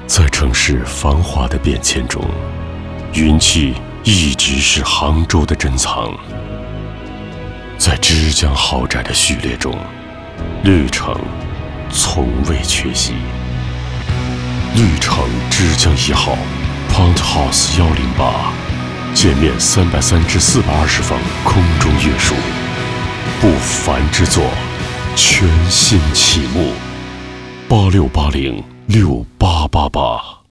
在城市繁华的变迁中，云气一直是杭州的珍藏。在枝江豪宅的序列中，绿城从未缺席。绿城枝江1号 Penthouse 108，建面330至420方，空中月数，不凡之作，全新启幕。86806888